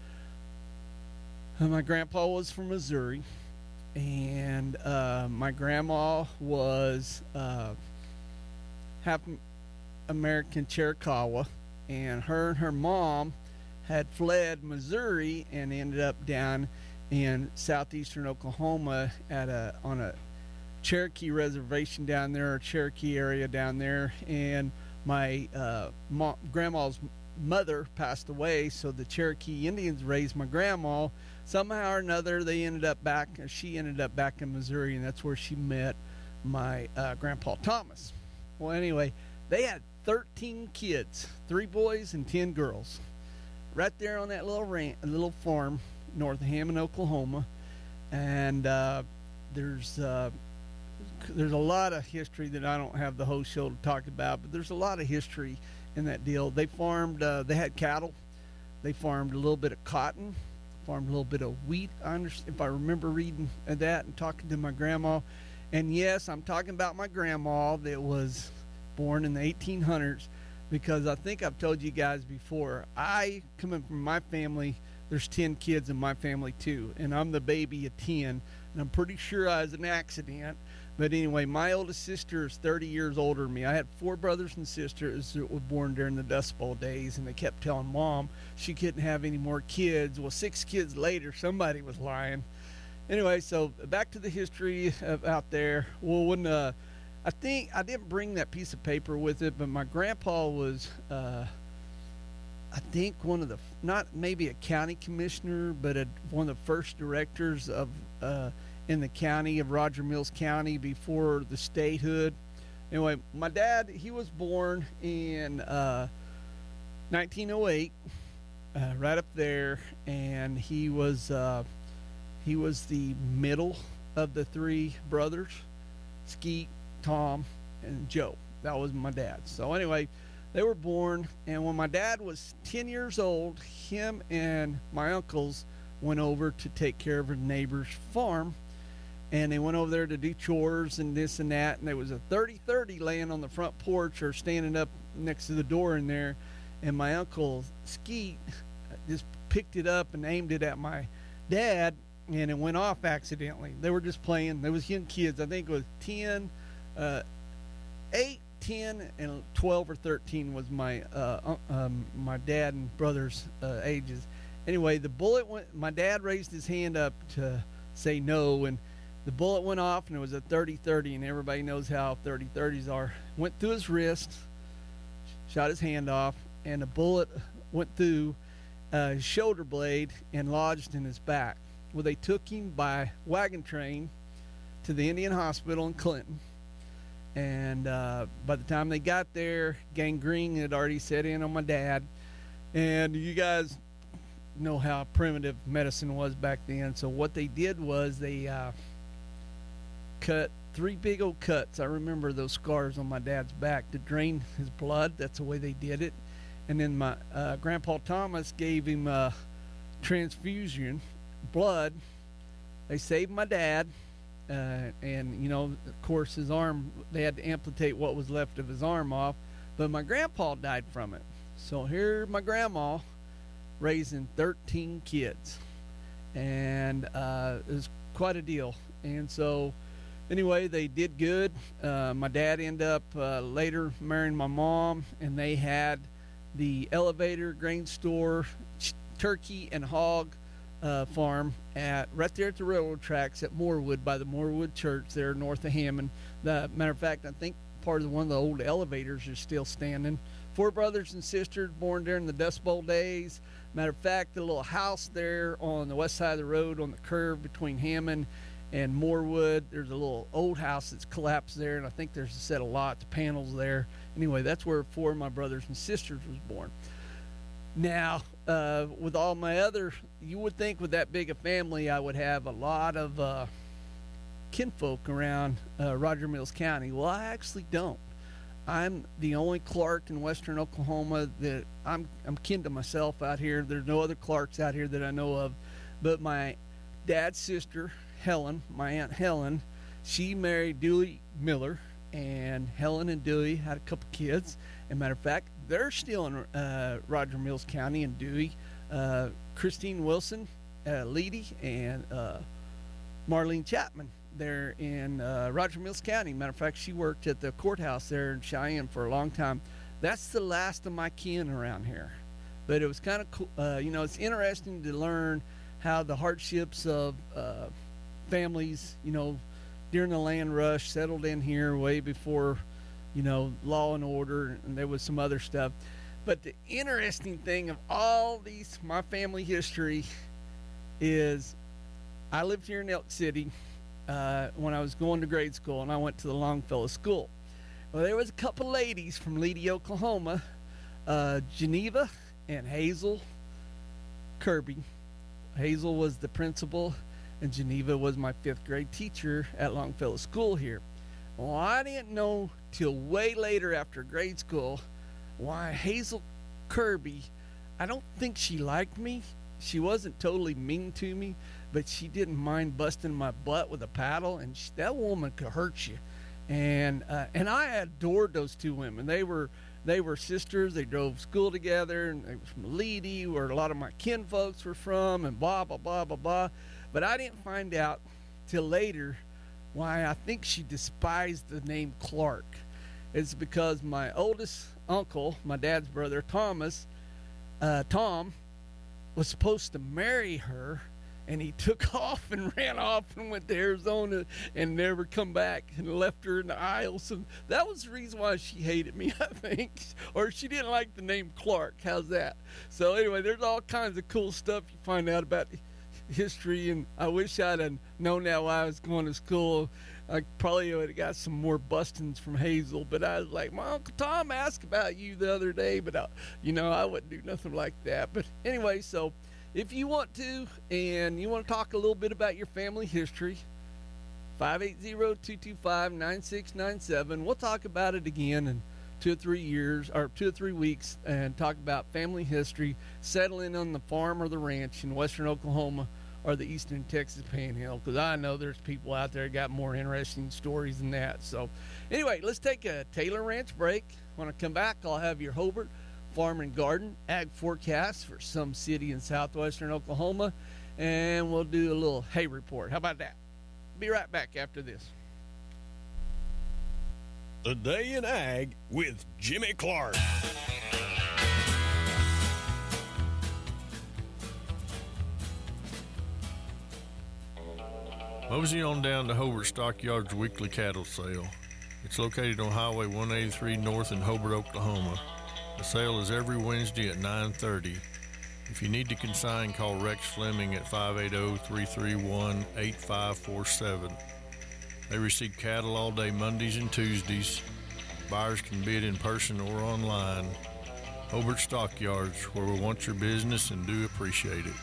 uh, my grandpa was from Missouri, and uh, my grandma was uh, half American Cherokee, and her and her mom had fled Missouri and ended up down in southeastern Oklahoma at a on a Cherokee reservation down there, or Cherokee area down there. And my uh, mom, grandma's mother passed away, so the Cherokee Indians raised my grandma. Somehow or another, they ended up back. She ended up back in Missouri, and that's where she met my uh, Grandpa Thomas. Well, anyway, they had thirteen kids, three boys and ten girls, right there on that little ranch, little farm north of Hammond, Oklahoma. And uh, there's uh, there's a lot of history that I don't have the whole show to talk about, but there's a lot of history in that deal. They farmed, uh, they had cattle, they farmed a little bit of cotton, farmed a little bit of wheat. I understand, if I remember reading that and talking to my grandma. And yes, I'm talking about my grandma that was born in the eighteen hundreds, because I think I've told you guys before, I, coming from my family, there's ten kids in my family too, and I'm the baby of ten, and I'm pretty sure I was an accident. But anyway, my oldest sister is thirty years older than me. I had four brothers and sisters that were born during the Dust Bowl days, and they kept telling Mom she couldn't have any more kids. Well, six kids later, somebody was lying. Anyway, so back to the history of out there. Well, when uh, I think I didn't bring that piece of paper with it, but my grandpa was, uh, I think, one of the, not maybe a county commissioner, but a, one of the first directors of uh, in the county of Roger Mills County before the statehood. Anyway, my dad, he was born in uh, nineteen oh eight, uh, right up there, and he was uh, he was the middle of the three brothers, Skeet, Tom, and Joe. That was my dad. So anyway, they were born, and when my dad was ten years old, him and my uncles went over to take care of a neighbor's farm, and they went over there to do chores and this and that, and there was a thirty thirty laying on the front porch or standing up next to the door in there, and my uncle Skeet just picked it up and aimed it at my dad, and it went off accidentally. They were just playing. There was young kids. I think it was ten, uh, eight, ten, and twelve or thirteen was my uh, um, my dad and brother's uh, ages. Anyway, the bullet went. My dad raised his hand up to say no, and the bullet went off, and it was a thirty thirty, and everybody knows how thirty thirties are. Went through his wrist, shot his hand off, and the bullet went through uh, his shoulder blade and lodged in his back. Well, they took him by wagon train to the Indian Hospital in Clinton. And uh, by the time they got there, gangrene had already set in on my dad. And you guys know how primitive medicine was back then. So what they did was they uh, cut three big old cuts. I remember those scars on my dad's back to drain his blood. That's the way they did it. And then my uh, Grandpa Thomas gave him a transfusion blood. They saved my dad. Uh, and, you know, of course, his arm, they had to amputate what was left of his arm off. But my grandpa died from it. So here my grandma raising thirteen kids. And uh, it was quite a deal. And so, anyway, they did good. Uh, my dad ended up uh, later marrying my mom, and they had the elevator, grain store, ch- turkey, and hog Uh, farm at right there at the railroad tracks at Moorwood by the Moorwood Church there north of Hammond. The matter of fact, I think part of the, one of the old elevators is still standing. Four brothers and sisters born during the Dust Bowl days. Matter of fact, the little house there on the west side of the road on the curve between Hammond and Moorwood, there's a little old house that's collapsed there, and I think there's a set of lots, panels there. Anyway, that's where four of my brothers and sisters was born. Now, uh, with all my other, you would think with that big a family, I would have a lot of uh, kinfolk around uh, Roger Mills County. Well, I actually don't. I'm the only Clark in western Oklahoma that I'm I'm kin to myself out here. There's no other Clarks out here that I know of. But my dad's sister, Helen, my Aunt Helen, she married Dewey Miller, and Helen and Dewey had a couple kids. As a matter of fact, they're still in uh, Roger Mills County in Dewey. Uh, Christine Wilson, uh, Leedy, and uh, Marlene Chapman. They're in uh, Roger Mills County. Matter of fact, she worked at the courthouse there in Cheyenne for a long time. That's the last of my kin around here. But it was kind of cool. Uh, you know, it's interesting to learn how the hardships of uh, families, you know, during the land rush settled in here way before you know, Law and Order, and there was some other stuff. But the interesting thing of all these, my family history, is I lived here in Elk City uh, when I was going to grade school, and I went to the Longfellow School. Well, there was a couple ladies from Leedy, Oklahoma, uh, Geneva and Hazel Kirby. Hazel was the principal, and Geneva was my fifth grade teacher at Longfellow School here. Well, I didn't know till way later after grade school why Hazel Kirby, I don't think she liked me. She wasn't totally mean to me, but she didn't mind busting my butt with a paddle, and she, that woman could hurt you. And uh, and I adored those two women. They were they were sisters. They drove school together, and they were from Leedy, where a lot of my kin folks were from, and blah blah blah blah blah. But I didn't find out till later why I think she despised the name Clark. It's because my oldest uncle, my dad's brother, Thomas, uh, Tom, was supposed to marry her, and he took off and ran off and went to Arizona and never come back and left her in the aisles. So that was the reason why she hated me, I think. Or she didn't like the name Clark. How's that? So anyway, there's all kinds of cool stuff you find out about history, and I wish I'd have known that while I was going to school. I probably would have got some more bustings from Hazel, but I was like, my Uncle Tom asked about you the other day, but I, you know, I wouldn't do nothing like that. But anyway, so if you want to, and you want to talk a little bit about your family history, five eight zero, two two five, nine six nine seven. We'll talk about it again in two or three years, or two or three weeks, and talk about family history, settling on the farm or the ranch in western Oklahoma or the eastern Texas Panhandle, because I know there's people out there that got more interesting stories than that. So anyway, let's take a Taylor Ranch break. When I come back, I'll have your Hobart Farm and Garden ag forecast for some city in southwestern Oklahoma, and we'll do a little hay report. How about that? Be right back after this. The Day in Ag with Jimmy Clark. Mosey on down to Hobart Stockyards weekly cattle sale. It's located on Highway one eighty-three North in Hobart, Oklahoma. The sale is every Wednesday at nine thirty. If you need to consign, call Rex Fleming at five eight zero, three three one, eight five four seven. They receive cattle all day Mondays and Tuesdays. Buyers can bid in person or online. Hobart Stockyards, where we want your business and do appreciate it.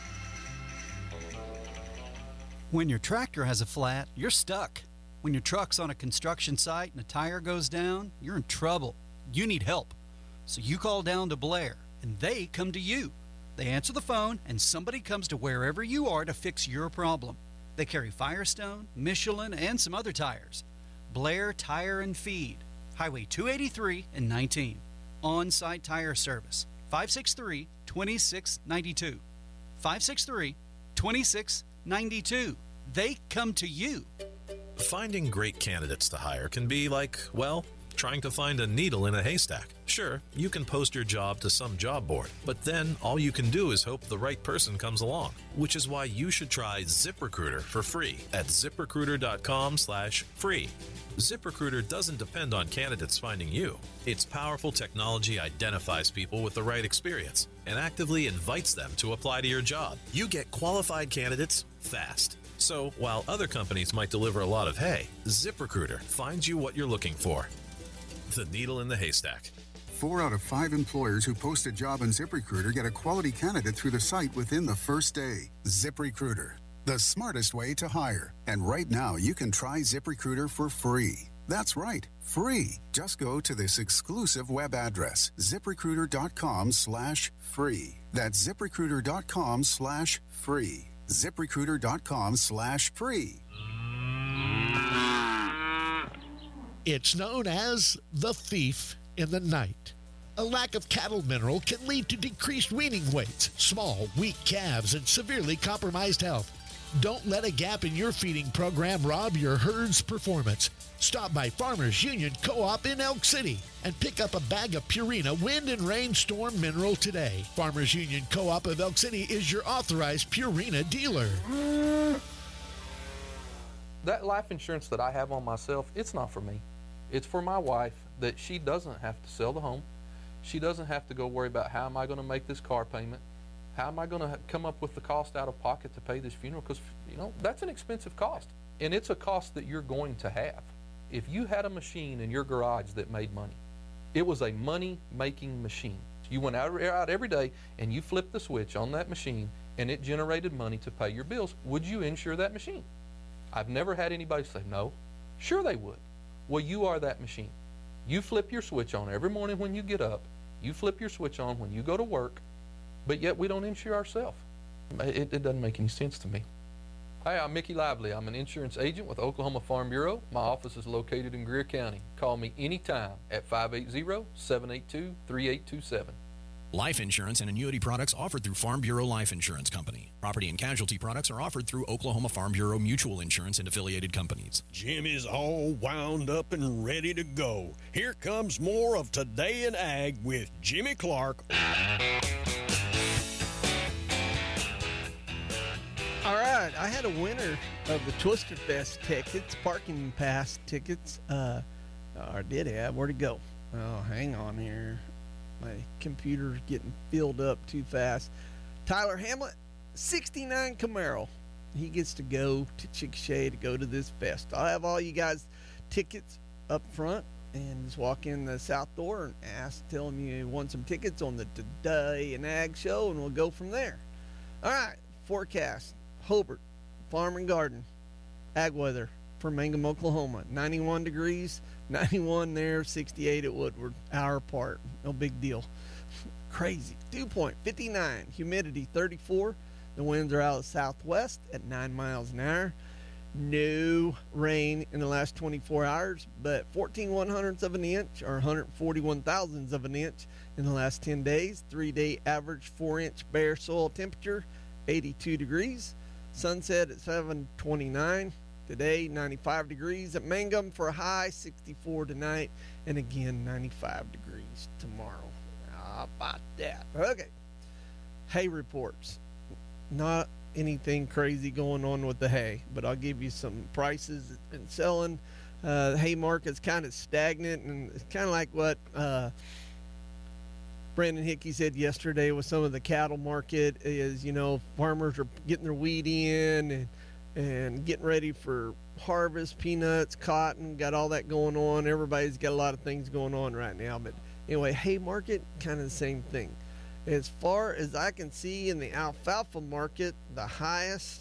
When your tractor has a flat, you're stuck. When your truck's on a construction site and a tire goes down, you're in trouble. You need help. So you call down to Blair, and they come to you. They answer the phone, and somebody comes to wherever you are to fix your problem. They carry Firestone, Michelin, and some other tires. Blair Tire and Feed, Highway two eighty-three and nineteen. On-site tire service, five six three, two six nine two. five six three, two six nine two. They come to you. Finding great candidates to hire can be like, well, trying to find a needle in a haystack. Sure, you can post your job to some job board, but then all you can do is hope the right person comes along, which is why you should try ZipRecruiter for free at ZipRecruiter.com slash free. ZipRecruiter doesn't depend on candidates finding you. Its powerful technology identifies people with the right experience and actively invites them to apply to your job. You get qualified candidates fast. So while other companies might deliver a lot of hay, ZipRecruiter finds you what you're looking for. The needle in the haystack. Four out of five employers who post a job on ZipRecruiter get a quality candidate through the site within the first day. ZipRecruiter, the smartest way to hire. And right now, you can try ZipRecruiter for free. That's right, free. Just go to this exclusive web address, ZipRecruiter.com slash free. That's ZipRecruiter.com slash free. ZipRecruiter.com slash free. It's known as the thief in the night. A lack of cattle mineral can lead to decreased weaning weights, small, weak calves, and severely compromised health. Don't let a gap in your feeding program rob your herd's performance. Stop by Farmers Union Co-op in Elk City and pick up a bag of Purina Wind and Rainstorm Mineral today. Farmers Union Co-op of Elk City is your authorized Purina dealer. That life insurance that I have on myself, it's not for me. It's for my wife that she doesn't have to sell the home. She doesn't have to go worry about how am I going to make this car payment? How am I going to come up with the cost out of pocket to pay this funeral? Because, you know, that's an expensive cost. And it's a cost that you're going to have. If you had a machine in your garage that made money, it was a money-making machine. You went out, out every day and you flipped the switch on that machine and it generated money to pay your bills. Would you insure that machine? I've never had anybody say no. Sure they would. Well, you are that machine. You flip your switch on every morning when you get up. You flip your switch on when you go to work, but yet we don't insure ourselves. It, it doesn't make any sense to me. Hi, I'm Mickey Lively. I'm an insurance agent with Oklahoma Farm Bureau. My office is located in Greer County. Call me anytime at five eight zero, seven eight two, three eight two seven. Life insurance and annuity products offered through Farm Bureau Life Insurance Company. Property and casualty products are offered through Oklahoma Farm Bureau Mutual Insurance and affiliated companies. Jimmy's all wound up and ready to go. Here comes more of Today in Ag with Jimmy Clark. All right, I had a winner of the Twister Fest tickets, parking pass tickets. Uh, or did have? Where'd it go? Oh, hang on here. My computer's getting filled up too fast. Tyler Hamlet, sixty-nine Camaro. He gets to go to Chickasha to go to this fest. I'll have all you guys tickets up front and just walk in the south door and ask, tell them you want some tickets on the Today in Ag show, and we'll go from there. All right, forecast. Hobart, Farm and Garden, ag weather for Mangum, Oklahoma. ninety-one degrees, ninety-one there, sixty-eight at Woodward. Hour apart. No big deal. Crazy. Dew point, fifty-nine. Humidity, thirty-four. The winds are out of southwest at nine miles an hour. No rain in the last twenty-four hours, but fourteen one hundredths of an inch or one hundred forty-one thousandths of an inch in the last ten days. Three-day average four-inch bare soil temperature, eighty-two degrees. Sunset at seven twenty-nine. Today, ninety-five degrees at Mangum for a high, sixty-four tonight, and again, ninety-five degrees tomorrow. How about that? Okay. Hay reports. Not anything crazy going on with the hay, but I'll give you some prices it's been selling. Uh, the hay market's kind of stagnant, and it's kind of like what uh, Brandon Hickey said yesterday with some of the cattle market is, you know, farmers are getting their wheat in and and getting ready for harvest, peanuts, cotton, got all that going on. Everybody's got a lot of things going on right now. But anyway, hay market, kind of the same thing. As far as I can see in the alfalfa market, the highest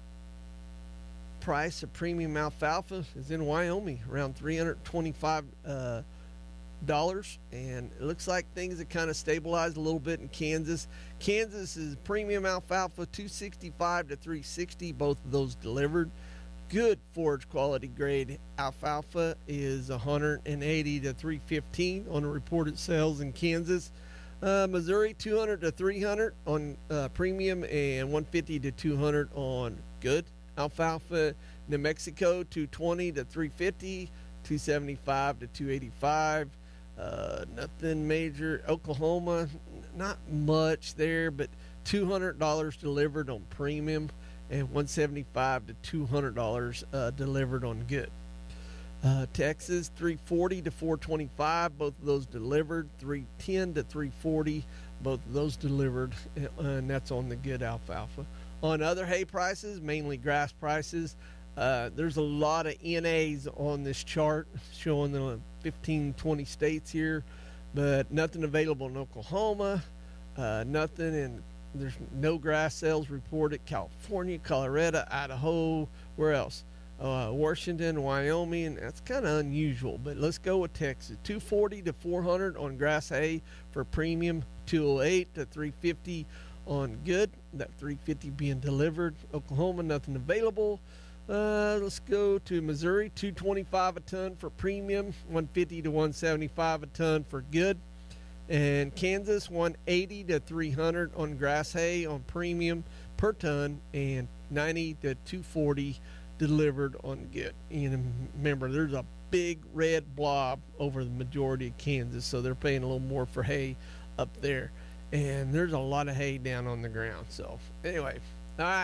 price of premium alfalfa is in Wyoming, around three hundred twenty-five dollars. Uh, and it looks like things have kind of stabilized a little bit in Kansas. Kansas is premium alfalfa two sixty-five to three sixty, both of those delivered. Good forage quality grade alfalfa is one eighty to three fifteen on the reported sales in Kansas. Uh, Missouri two hundred to three hundred on uh, premium and one fifty to two hundred on good alfalfa. New Mexico two twenty to three fifty, two seventy-five to two eighty-five. Uh, nothing major. Oklahoma, not much there, but two hundred dollars delivered on premium and one seventy-five to two hundred dollars uh, delivered on good. Uh, Texas three forty to four twenty-five, both of those delivered. three ten to three forty, both of those delivered, and that's on the good alfalfa. On other hay prices, mainly grass prices, uh, there's a lot of N As on this chart showing the fifteen, twenty states here, but nothing available in Oklahoma, uh, nothing in, there's no grass sales reported. California, Colorado, Idaho, where else? Uh, Washington, Wyoming. That's kind of unusual, but let's go with Texas. two forty to four hundred on grass hay for premium, two oh eight to three fifty on good, that three fifty being delivered. Oklahoma, nothing available. Uh, let's go to Missouri, two twenty-five a ton for premium, one fifty to one seventy-five a ton for good. And Kansas, one eighty to three hundred on grass hay on premium per ton, and ninety to two forty delivered on good. And remember, there's a big red blob over the majority of Kansas, so they're paying a little more for hay up there. And there's a lot of hay down on the ground. So anyway, all right.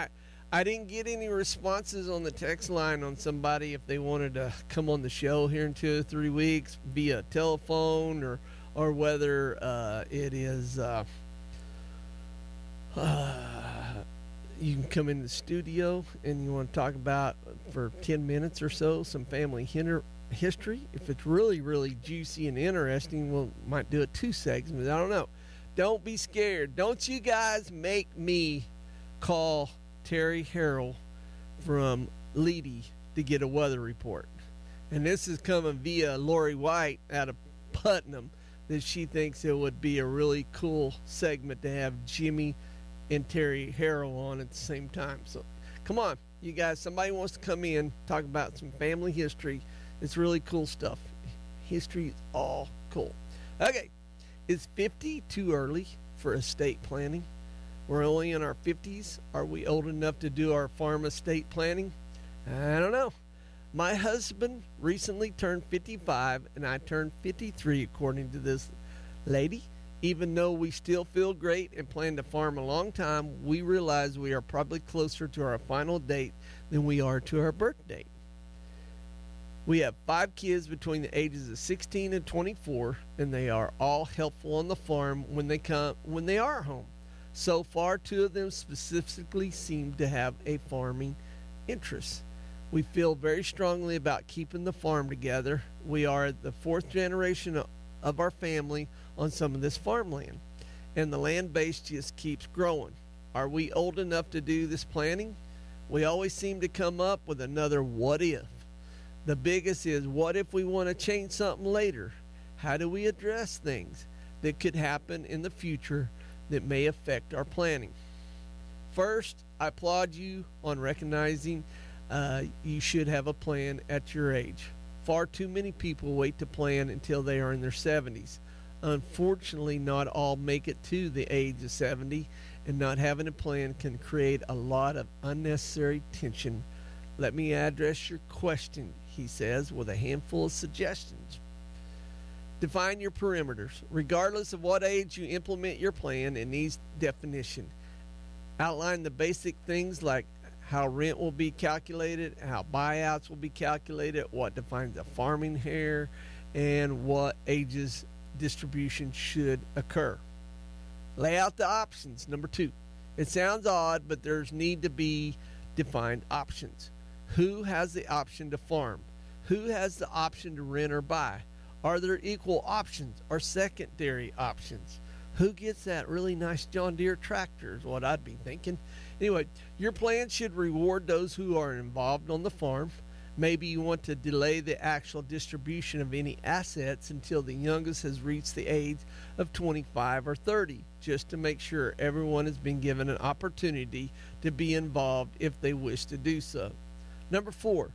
I didn't get any responses on the text line on somebody if they wanted to come on the show here in two or three weeks via telephone, or or whether uh, it is uh, uh, you can come in the studio and you want to talk about for ten minutes or so some family hinter- history. If it's really, really juicy and interesting, we we'll, might do it two segments. I don't know. Don't be scared. Don't you guys make me call Terry Harrell from Leedy to get a weather report. And this is coming via Lori White out of Putnam, that she thinks it would be a really cool segment to have Jimmy and Terry Harrell on at the same time. So come on, you guys, somebody wants to come in, talk about some family history. It's really cool stuff. History is all cool. Okay, is fifty too early for estate planning? We're only in our fifties. Are we old enough to do our farm estate planning? I don't know. My husband recently turned fifty-five, and I turned fifty-three, according to this lady. Even though we still feel great and plan to farm a long time, we realize we are probably closer to our final date than we are to our birth date. We have five kids between the ages of sixteen and twenty-four, and they are all helpful on the farm when they come when they are home. So far, two of them specifically seem to have a farming interest. We feel very strongly about keeping the farm together. We are the fourth generation of our family on some of this farmland, and the land base just keeps growing. Are we old enough to do this planning? We always seem to come up with another what if. The biggest is, what if we want to change something later? How do we address things that could happen in the future that may affect our planning? First, I applaud you on recognizing uh, you should have a plan at your age. Far too many people wait to plan until they are in their seventies. Unfortunately, not all make it to the age of seventy, and not having a plan can create a lot of unnecessary tension. Let me address your question, he says, with a handful of suggestions. Define your perimeters. Regardless of what age you implement your plan, it needs definition. Outline the basic things like how rent will be calculated, how buyouts will be calculated, what defines a farming area, and what ages distribution should occur. Lay out the options. Number two, it sounds odd, but there's need to be defined options. Who has the option to farm? Who has the option to rent or buy? Are there equal options or secondary options? Who gets that really nice John Deere tractor is what I'd be thinking. Anyway, your plan should reward those who are involved on the farm. Maybe you want to delay the actual distribution of any assets until the youngest has reached the age of twenty-five or thirty, just to make sure everyone has been given an opportunity to be involved if they wish to do so. Number four,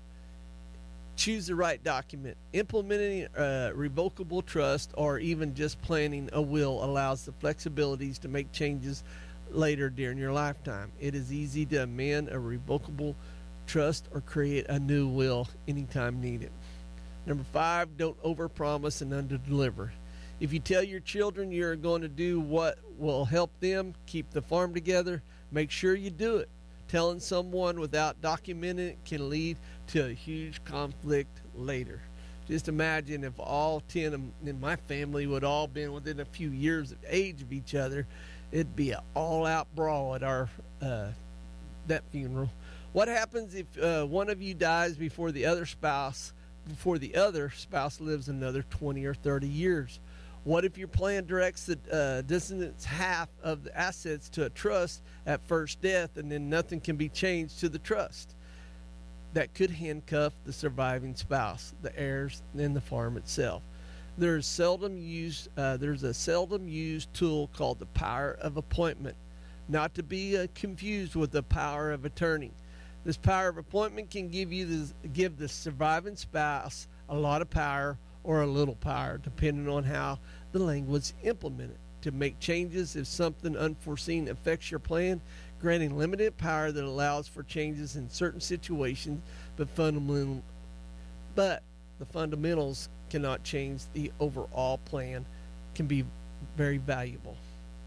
choose the right document. Implementing a revocable trust or even just planning a will allows the flexibilities to make changes later during your lifetime. It is easy to amend a revocable trust or create a new will anytime needed. Number five, don't overpromise and underdeliver. If you tell your children you're going to do what will help them keep the farm together, make sure you do it. Telling someone without documenting it can lead to a huge conflict later. Just imagine if all ten in my family would all been within a few years of age of each other. It'd be an all-out brawl at our uh, that funeral. What happens if uh, one of you dies before the other spouse, before the other spouse lives another twenty or thirty years? What if your plan directs the uh, descendants half of the assets to a trust at first death, and then nothing can be changed to the trust? That could handcuff the surviving spouse, the heirs, and the farm itself. There's seldom used. Uh, there's a seldom used tool called the power of appointment, not to be uh, confused with the power of attorney. This power of appointment can give you the, give the surviving spouse a lot of power or a little power, depending on how the language is implemented. To make changes if something unforeseen affects your plan, granting limited power that allows for changes in certain situations, but fundamental, but the fundamentals cannot change the overall plan, can be very valuable.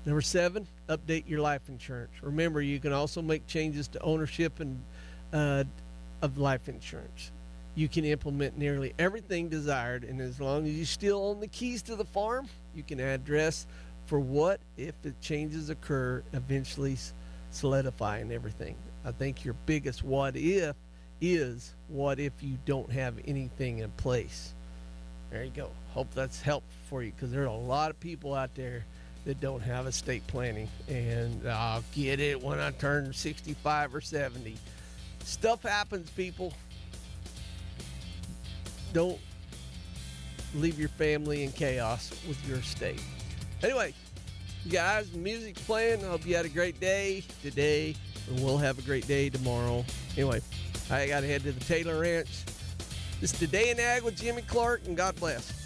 Number seven, update your life insurance. Remember, you can also make changes to ownership and uh, of life insurance. You can implement nearly everything desired, and as long as you still own the keys to the farm, you can address for what if the changes occur, eventually solidifying everything. I think your biggest what if is what if you don't have anything in place. There you go. Hope that's helpful for you, because there are a lot of people out there that don't have estate planning, and I'll get it when I turn sixty-five or seventy. Stuff happens, people. Don't leave your family in chaos with your estate. Anyway, you guys, the music's playing. I hope you had a great day today, and we'll have a great day tomorrow. Anyway, I got to head to the Taylor Ranch. This is Today in Ag with Jimmy Clark, and God bless.